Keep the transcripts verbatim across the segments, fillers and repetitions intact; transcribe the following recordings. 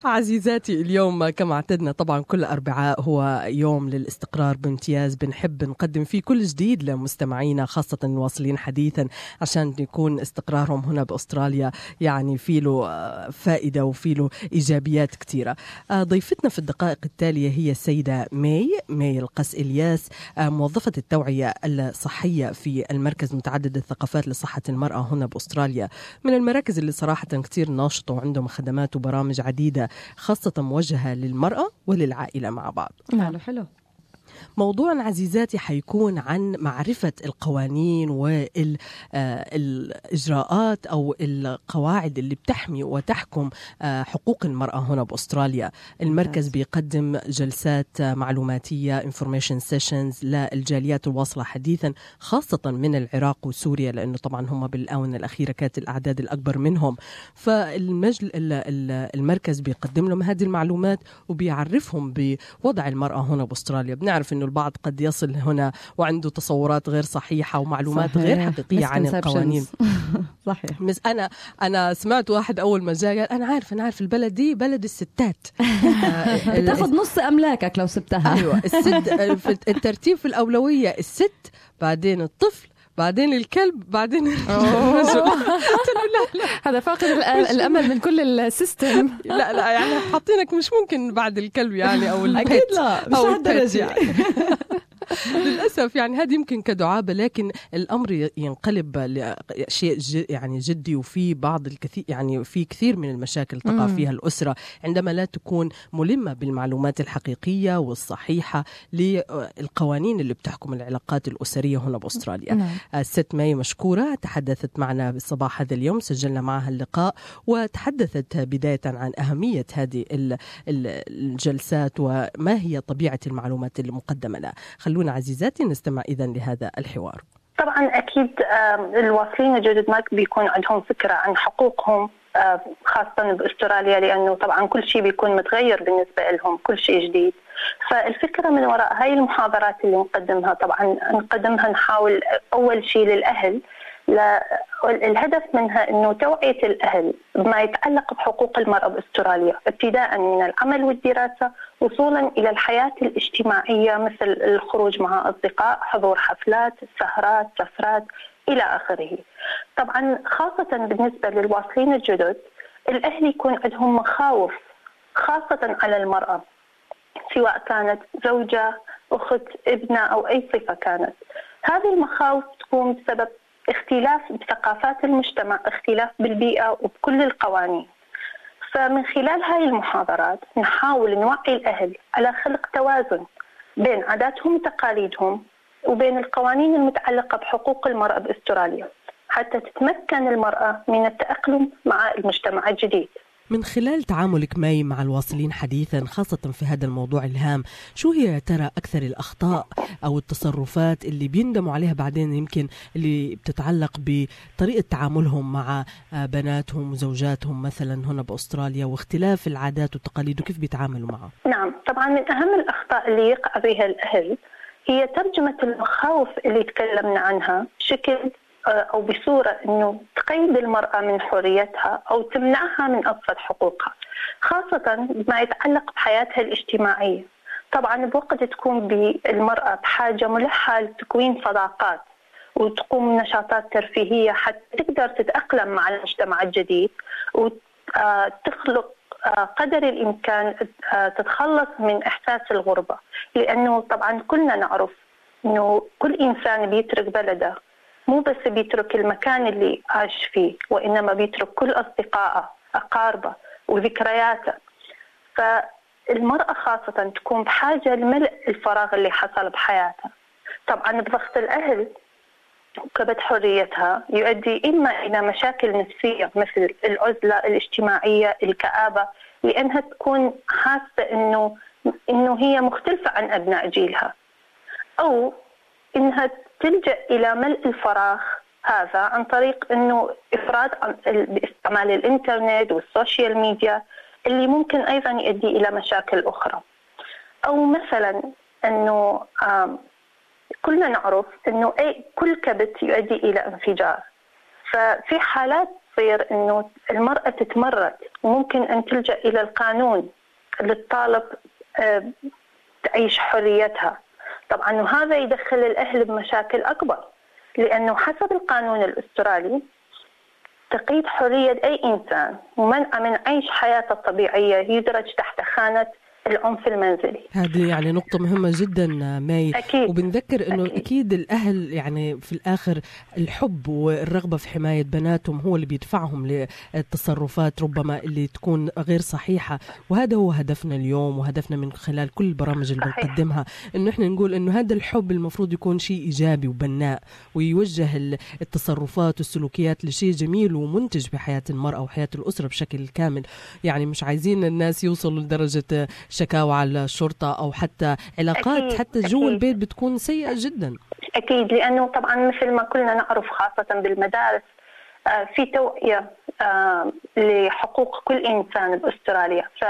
عزيزاتي، اليوم كما اعتدنا طبعا كل أربعاء هو يوم للاستقرار بامتياز، بنحب نقدم فيه كل جديد لمستمعينا خاصة الواصلين حديثا عشان يكون استقرارهم هنا بأستراليا يعني فيه له فائدة وفيه له إيجابيات كثيرة. ضيفتنا في الدقائق التالية هي السيدة ماي ماي القس إلياس، موظفة التوعية الصحية في المركز متعدد الثقافات لصحة المرأة هنا بأستراليا، من المراكز اللي صراحة كثير ناشطة وعندهم خدمات وبرامج عديدة خاصة موجهة للمرأة وللعائلة مع بعض. حلو حلو. موضوعنا عزيزاتي حيكون عن معرفة القوانين والإجراءات أو القواعد اللي بتحمي وتحكم حقوق المرأة هنا بأستراليا. المركز بيقدم جلسات معلوماتية information sessions للجاليات الواصلة حديثا خاصة من العراق وسوريا، لأنه طبعا هم بالآونة الأخيرة كانت الأعداد الأكبر منهم. فالمجل المركز بيقدم لهم هذه المعلومات وبيعرفهم بوضع المرأة هنا بأستراليا. بنعرف إنه البعض قد يصل هنا وعنده تصورات غير صحيحة ومعلومات صحيح. غير حقيقية عن القوانين. صحيح. مس أنا أنا سمعت واحد أول ما جاء قال أنا عارف أنا عارف البلد دي بلد الستات. بتاخذ نص أملاكك لو سبتها. أيوة، الست في الترتيب في الأولوية الست، بعدين الطفل، بعدين الكلب، بعدين الرجل. هذا فاقد الأمل من كل السيستم. لا لا يعني حاطينك مش ممكن بعد الكلب يعني أو البيت. أكيد لا، مش هالدرجة يعني. للأسف يعني هذه يمكن كدعابة، لكن الأمر ينقلب لشيء يعني جدي، وفي بعض الكثير يعني في كثير من المشاكل تقع فيها الأسرة عندما لا تكون ملمة بالمعلومات الحقيقية والصحيحة للقوانين اللي بتحكم العلاقات الأسرية هنا بأستراليا. نعم. الست ماي مشكورة تحدثت معنا بالصباح هذا اليوم، سجلنا معها اللقاء وتحدثت بداية عن أهمية هذه الجلسات وما هي طبيعة المعلومات المقدمة لها. خلونا عزيزاتي نستمع إذن لهذا الحوار. طبعا أكيد الواصلين الجدد ما بيكون عندهم فكرة عن حقوقهم خاصة بأستراليا، لأنه طبعا كل شيء بيكون متغير بالنسبة لهم، كل شيء جديد. فالفكرة من وراء هاي المحاضرات اللي نقدمها طبعا نقدمها نحاول أول شيء للأهل، الهدف منها أنه توعية الأهل بما يتعلق بحقوق المرأة بأستراليا، ابتداء من العمل والدراسة وصولا إلى الحياة الاجتماعية مثل الخروج مع أصدقاء، حضور حفلات، سهرات، سفرات إلى آخره. طبعا خاصة بالنسبة للواصلين الجدد الأهل يكون عندهم مخاوف خاصة على المرأة، سواء كانت زوجة، أخت، ابنة أو أي صفة كانت. هذه المخاوف تكون بسبب اختلاف بثقافات المجتمع، اختلاف بالبيئة وبكل القوانين. فمن خلال هاي المحاضرات نحاول نوعي الأهل على خلق توازن بين عاداتهم وتقاليدهم وبين القوانين المتعلقة بحقوق المرأة بأستراليا، حتى تتمكن المرأة من التأقلم مع المجتمع الجديد. من خلال تعاملك ماي مع الواصلين حديثا خاصة في هذا الموضوع الهام، شو هي ترى أكثر الأخطاء أو التصرفات اللي بيندموا عليها بعدين، يمكن اللي بتتعلق بطريقة تعاملهم مع بناتهم وزوجاتهم مثلا هنا بأستراليا واختلاف العادات والتقاليد وكيف بيتعاملوا معها؟ نعم، طبعا من أهم الأخطاء اللي يقع بها الأهل هي ترجمة المخاوف اللي تكلمنا عنها بشكل أو بصورة أنه تقيد المرأة من حريتها أو تمنعها من أبسط حقوقها، خاصة ما يتعلق بحياتها الاجتماعية. طبعا بوقت تكون بالمرأة بحاجة ملحة لتكوين صداقات وتقوم نشاطات ترفيهية حتى تقدر تتأقلم مع المجتمع الجديد وتخلق قدر الإمكان تتخلص من إحساس الغربة، لأنه طبعا كلنا نعرف أنه كل إنسان بيترك بلده مو بس بيترك المكان اللي عاش فيه، وإنما بيترك كل أصدقائه، أقاربه وذكرياته. فالمرأة خاصة تكون بحاجة لملء الفراغ اللي حصل بحياتها. طبعا بضغط الأهل وكبت حريتها يؤدي إما إلى مشاكل نفسية مثل العزلة الاجتماعية، الكآبة، لأنها تكون حاسة إنه إنه هي مختلفة عن أبناء جيلها، أو إنها تلجأ إلى ملء الفراغ هذا عن طريق إنه إفراد باستعمال الإنترنت والسوشيال ميديا اللي ممكن أيضا يؤدي إلى مشاكل أخرى. أو مثلا إنه كلنا نعرف إنه أي كل كبت يؤدي إلى انفجار، ففي حالات تصير إنه المرأة تتمرد وممكن أن تلجأ إلى القانون للطالب تعيش حريتها. طبعا وهذا يدخل الأهل بمشاكل أكبر، لأنه حسب القانون الأسترالي تقييد حرية أي إنسان ومنع من عيش حياته الطبيعية يدرج تحت خانة العنف المنزلي. هذه يعني نقطة مهمة جدا ماي. أكيد. وبنذكر أنه أكيد. أكيد الأهل يعني في الآخر الحب والرغبة في حماية بناتهم هو اللي بيدفعهم للتصرفات ربما اللي تكون غير صحيحة، وهذا هو هدفنا اليوم وهدفنا من خلال كل البرامج اللي صحيح. بنقدمها، أنه إحنا نقول أنه هذا الحب المفروض يكون شيء إيجابي وبناء ويوجه التصرفات والسلوكيات لشيء جميل ومنتج بحياة المرأة وحياة الأسرة بشكل كامل. يعني مش عايزين الناس يوصلوا لدرجة شكاوى على الشرطة أو حتى علاقات أكيد. حتى جوا البيت بتكون سيئة جدا. أكيد، لأنه طبعا مثل ما كلنا نعرف خاصة بالمدارس في توعية لحقوق كل إنسان بأستراليا. ف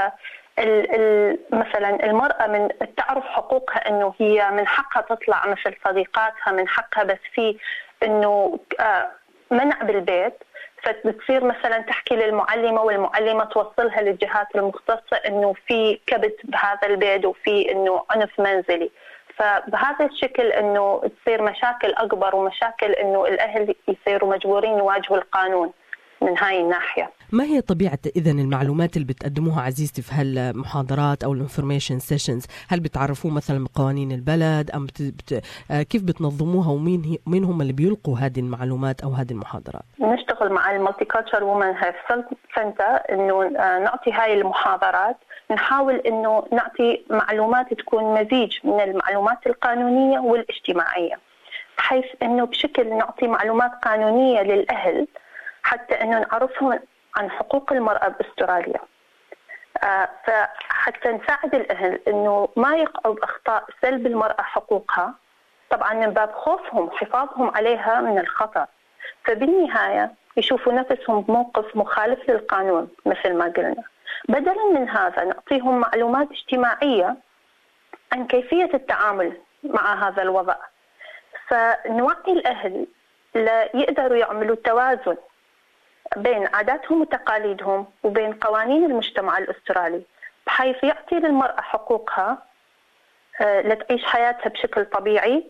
مثلا المرأة من تعرف حقوقها أنه هي من حقها تطلع مثل صديقاتها، من حقها بس في أنه منع بالبيت، فبتصير مثلا تحكي للمعلمة والمعلمة توصلها للجهات المختصة انه في كبت بهذا البيت وفي انه عنف منزلي. فبهذا الشكل انه تصير مشاكل اكبر ومشاكل انه الاهل يصيروا مجبورين يواجهوا القانون من هاي الناحية. ما هي طبيعة إذن المعلومات اللي بتقدموها عزيزتي في هالمحاضرات أو الانفورميشن سيشنز؟ هل بتعرفوا مثلا بقوانين البلد أم بت... بت... كيف بتنظموها، ومين هي... مين هم اللي بيلقوا هذه المعلومات أو هذه المحاضرات؟ نشتغل مع المالتي كالتشر وومن هيلث سنتر إنه نعطي هاي المحاضرات، نحاول إنه نعطي معلومات تكون مزيج من المعلومات القانونية والاجتماعية، بحيث إنه بشكل نعطي معلومات قانونية للأهل حتى إنه نعرفهم عن حقوق المرأة بأستراليا، آه فحتى نساعد الأهل إنه ما يقعوا بأخطاء سلب المرأة حقوقها، طبعا من باب خوفهم وحفاظهم عليها من الخطر. فبالنهاية يشوفوا نفسهم بموقف مخالف للقانون مثل ما قلنا. بدلا من هذا نعطيهم معلومات اجتماعية عن كيفية التعامل مع هذا الوضع، فنوعي الأهل ليقدروا يعملوا توازن بين عاداتهم وتقاليدهم وبين قوانين المجتمع الأسترالي، بحيث يعطي للمرأة حقوقها لتعيش حياتها بشكل طبيعي،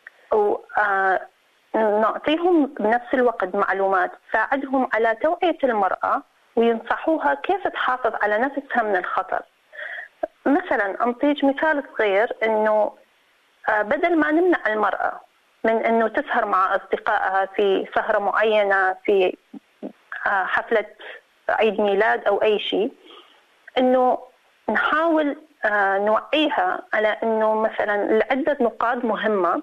ونعطيهم بنفس الوقت معلومات تساعدهم على توعية المرأة وينصحوها كيف تحافظ على نفسها من الخطر. مثلا أنطيج مثال صغير، إنه بدل ما نمنع المرأة من إنه تسهر مع أصدقائها في سهرة معينة في حفلة عيد ميلاد أو أي شيء، إنه نحاول نوعيها على إنه مثلا لعدة نقاط مهمة.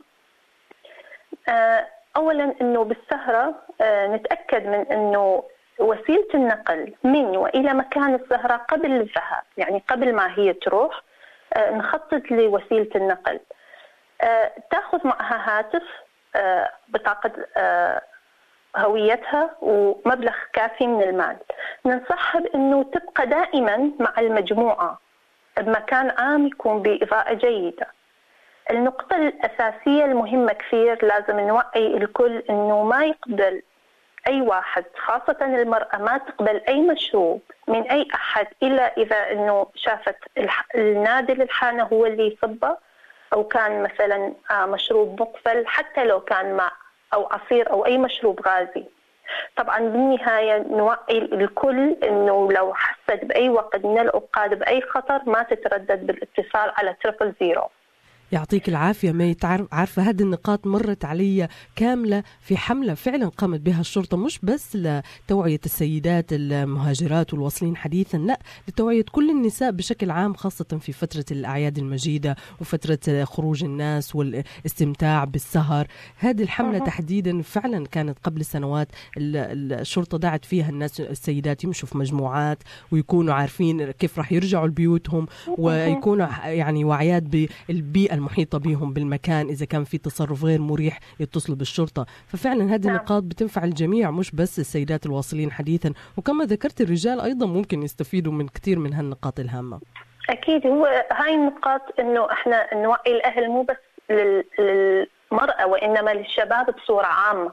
أولا إنه بالسهرة نتأكد من إنه وسيلة النقل من وإلى مكان السهرة قبل الذهاب، يعني قبل ما هي تروح نخطط لوسيلة النقل، تأخذ معها هاتف، بطاقة هويتها ومبلغ كافي من المال. ننصحها بأنه تبقى دائما مع المجموعة بمكان عام يكون بإضاءة جيدة. النقطة الأساسية المهمة كثير لازم نوعي الكل أنه ما يقبل أي واحد، خاصة المرأة، ما تقبل أي مشروب من أي أحد إلا إذا أنه شافت النادل الحانة هو اللي يصبه، أو كان مثلا مشروب مقفل، حتى لو كان ماء أو عصير أو أي مشروب غازي. طبعا بالنهاية نوعي الكل أنه لو حست بأي وقت من الأوقات بأي خطر ما تتردد بالاتصال على تريبل زيرو. يعطيك العافية مي. عارفة هذه النقاط مرت علي كاملة في حملة فعلا قامت بها الشرطة، مش بس لتوعية السيدات المهاجرات والواصلين حديثا، لا، لتوعية كل النساء بشكل عام، خاصة في فترة الأعياد المجيدة وفترة خروج الناس والاستمتاع بالسهر. هذه الحملة أه. تحديدا فعلا كانت قبل سنوات الشرطة دعت فيها الناس السيدات يمشوا في مجموعات ويكونوا عارفين كيف راح يرجعوا لبيوتهم، ويكونوا يعني وعيات بالبيئة المحيطة بهم بالمكان، إذا كان في تصرف غير مريح يتصلوا بالشرطة. ففعلا هذه النقاط بتنفع الجميع، مش بس السيدات الواصلين حديثا، وكما ذكرت الرجال أيضا ممكن يستفيدوا من كثير من هالنقاط الهامة. أكيد، هو هاي النقاط إنه إحنا نوعي الأهل مو بس للمرأة وإنما للشباب بصورة عامة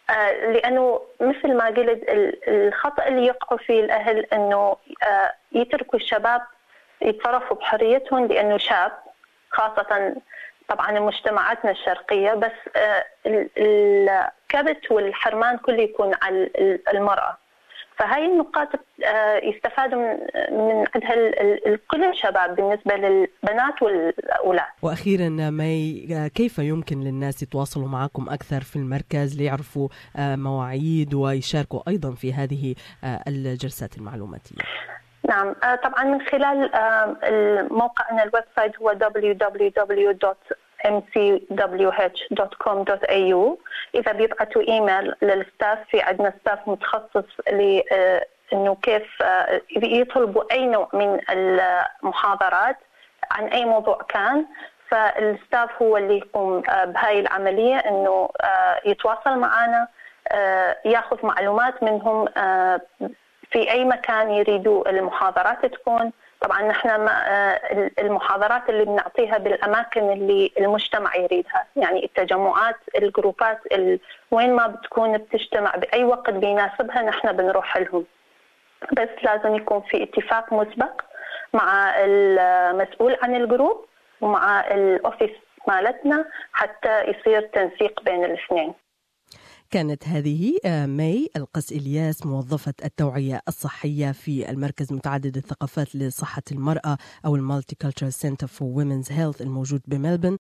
لأنه مثل ما قلت الخطأ اللي يقعوا فيه الأهل أنه يتركوا الشباب يتصرفوا بحريتهم لأنه شاب، خاصة طبعا مجتمعاتنا الشرقية، بس الكبت والحرمان كله يكون على المرأة. فهاي النقاط يستفادوا من عندها كل الشباب بالنسبة للبنات والأولاد. وأخيرا مي، كيف يمكن للناس يتواصلوا معكم أكثر في المركز ليعرفوا مواعيد ويشاركوا أيضا في هذه الجلسات المعلوماتية؟ نعم، طبعا من خلال موقعنا الويب سايت هو دبليو دبليو دبليو دوت إم سي دبليو إتش دوت كوم دوت إيه يو. إذا بيبعتوا إيميل للستاف، في عندنا ستاف متخصص لأنه كيف يطلبوا أي نوع من المحاضرات عن أي موضوع كان، فالستاف هو اللي يقوم بهاي العملية، أنه يتواصل معنا، ياخذ معلومات منهم في أي مكان يريدوا المحاضرات تكون. طبعا نحن المحاضرات اللي بنعطيها بالأماكن اللي المجتمع يريدها، يعني التجمعات، الجروبات، وين ما بتكون بتجتمع بأي وقت بيناسبها نحن بنروح لهم، بس لازم يكون في اتفاق مسبق مع المسؤول عن الجروب ومع الأوفيس مالتنا حتى يصير تنسيق بين الاثنين. كانت هذه مي القس إلياس، موظفة التوعية الصحية في المركز متعدد الثقافات لصحة المرأة أو المالتي كالتشر سنتر فور وومنز هيلث الموجود بملبن.